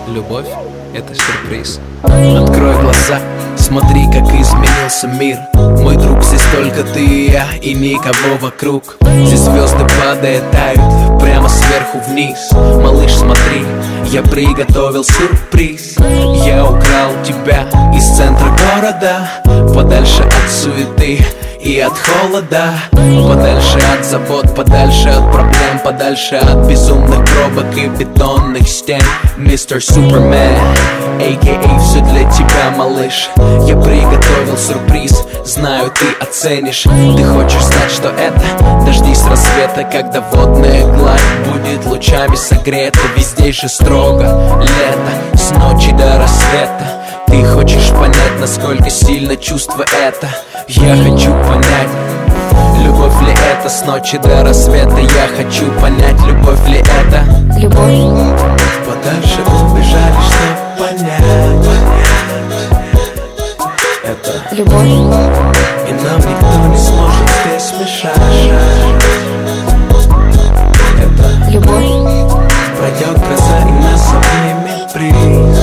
Любовь — это сюрприз. Открой глаза, смотри, как изменился мир. Мой друг, здесь только ты и я, и никого вокруг. Здесь звезды падают, тают прямо сверху вниз. Малыш, смотри, я приготовил сюрприз. Я украл тебя из центра города, подальше от суеты и от холода, подальше от забот, подальше от проблем, подальше от безумных пробок и бетонных стен. Мистер Супермен, а.к.а. все для тебя, малыш. Я приготовил сюрприз, знаю, ты оценишь. Ты хочешь знать, что это? Дождись рассвета, когда водная гладь будет лучами согрета. Везде же строго лето, с ночи до рассвета. Ты хочешь понять, насколько сильно чувство это? Я хочу понять, любовь ли это с ночи до рассвета? Я хочу понять, любовь ли это? Любовь. Подальше убежали, чтоб понять, это любовь. И нам никто не сможет здесь мешать. Это Любовь. пройдет гроза и нас обнимет бриз.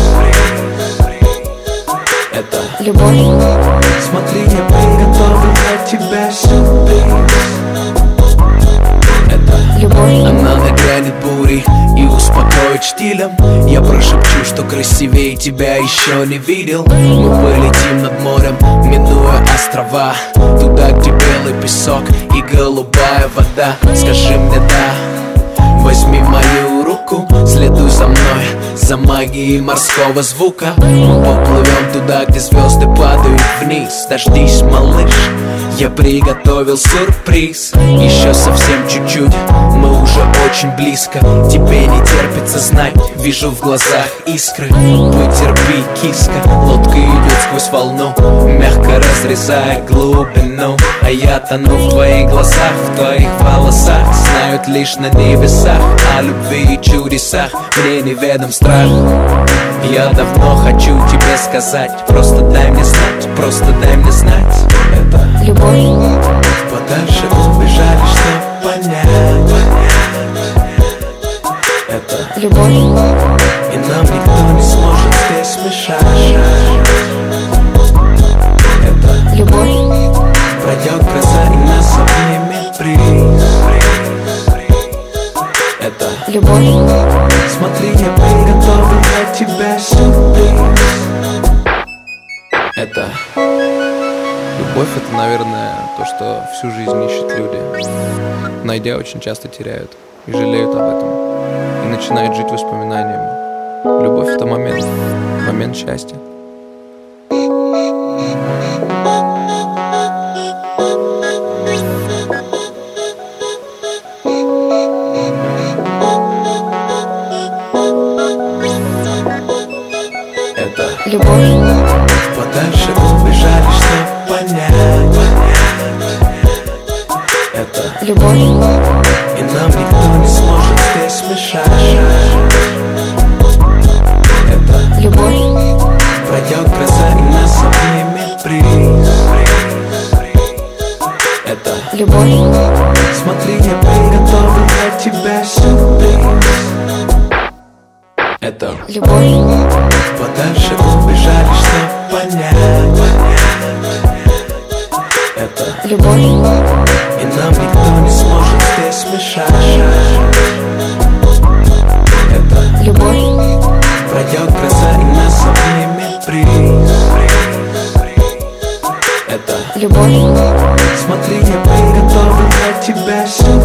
Это Любовь. смотри, я приготовил для тебя сюрприз. Это Любовь. она нагрянет бурей и успокоит штилем. Я прошепчу, что красивее тебя еще не видел. Мы полетим над морем, минуя острова, туда, где белый песок и голубая вода. Скажи мне да, возьми мою руку, следуй за мной, за магией морского звука. Мы поплывем туда, где звезды падают вниз. Дождись, малыш, я приготовил сюрприз. Еще совсем чуть-чуть, мы уже очень близко. Тебе не терпится знать, вижу в глазах искры. Потерпи, киска, лодка идет сквозь волну, мягко разрезая глубину. А я тону в твоих глазах, в твоих волосах. Знают лишь на небесах о любви и чудесах. Мне неведом страх. Я давно хочу тебе сказать, просто дай мне знать, просто дай мне знать. Это Любовь. подальше убежали, чтоб понять. Это Любовь. и нам никто не сможет здесь мешать. Это Любовь. пройдет гроза и нас обнимет бриз. Это Любовь. смотри, я приготовил для тебя сюрприз. Это любовь — это, наверное, то, что всю жизнь ищут люди. Найдя, очень часто теряют и жалеют об этом, и начинают жить воспоминаниями. Любовь — это момент счастья. Это Любовь. подальше убежали, чтоб понять. Это Любовь. и нам никто не сможет здесь мешать. Это Любовь. пройдет гроза и нас обнимет бриз. Это Любовь. смотри, я приготовил для тебя сюрприз. Это Любовь. подальше убежали, чтоб понять. Это Любовь. и нам никто не сможет здесь мешать. Это Любовь. пройдет гроза и нас обнимет бриз. Это Любовь. смотри, я приготовил для тебя сюрприз.